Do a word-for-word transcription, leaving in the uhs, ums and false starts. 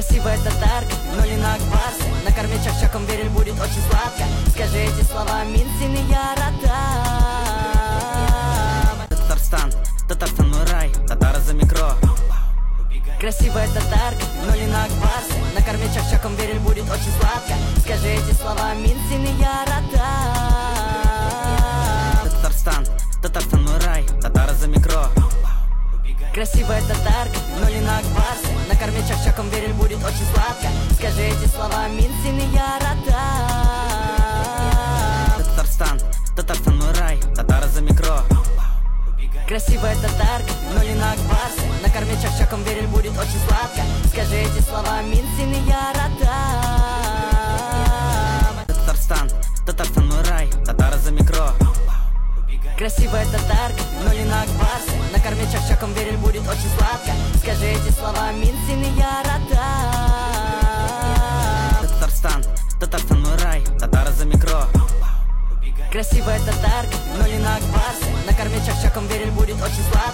Красивая татарка, но не на акбарсе. Накорми чак-чаком, вериль, будет очень сладко. Скажи эти слова, мин сини я радам. Татарстан, Татарстан мой рай, татары за микро. Красивая татарка, но не на акбарсе. Накорми чак-чаком, вериль, будет очень сладко. Скажи эти слова, мин сини я радам. Татарстан, Татарстан мой рай, татары за микро. Красивая татарка, но не на акбарсе. Накорми чак-чаком, вериль, будет очень сладко. Скажи эти слова, мин сини я радам. Татарстан, Татарстан мой рай, татары за микро. Красивая татарка, но не на акбарсе. Накорми чак-чаком, вериль, будет очень сладко. Скажи эти слова, мин сини я радам. Татарстан, Татарстан мой рай, татары за микро. Красивая татарка, но не на акбарсе. Накорми чак-чаком, вериль, будет очень сладко. Скажи эти слова, мин сини я радам. Татарстан, Татарстан мой рай, татары за микро. Красивая татарка, но не на акбарсе. Накорми чак-чаком, вериль, будет очень сладко.